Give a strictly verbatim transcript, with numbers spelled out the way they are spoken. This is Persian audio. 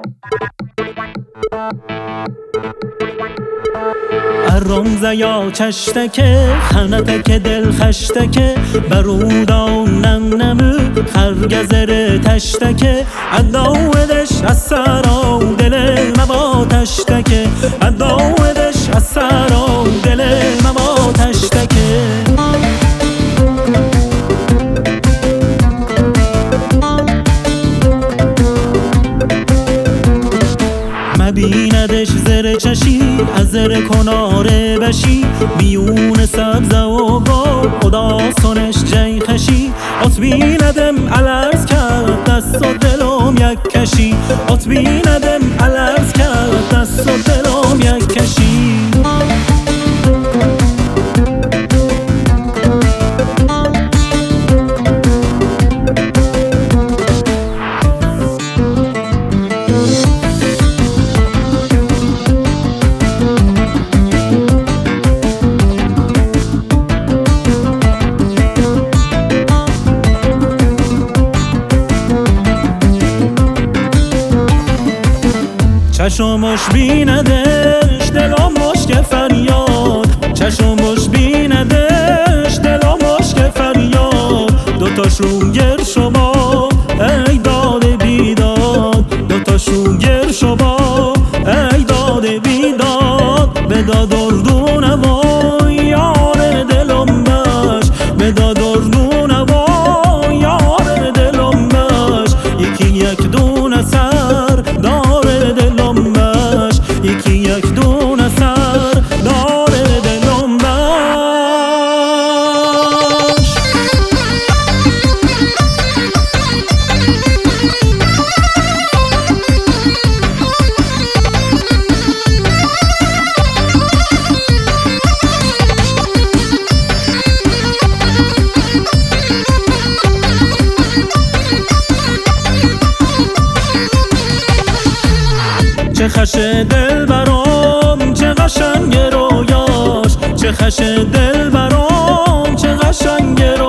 ارم یا چشتکه خنتک دل خشتکه برودان نم نمو خرگزر تشتکه اداودش از سرا دل مبا تشتکه اداودش از سرا دل مبا تشتکه مبیندش زر چشی از زر کناره بشی میون سبزه و گل خداستانش جی خشی ات بیندم الارز کرد دست و دلم یک کشی ات بیندم الارز کرد دست و دلم یک کشی چشمش بیندش دلم مشک فریاد چشمش بیندش دلم مشک فریاد دوتاش رو گر شما ای داد بیداد دوتاش رو گر شما ای داد بیداد به داد اردون و یار دلم بش به داد اردون و یار دلم بش یکی یک دون سر داره دلم بش یکی یک دون سر داره دلم بش چه خش دل برام چه قشنگ رویاش چه خش دل برام چه قشنگ رویاش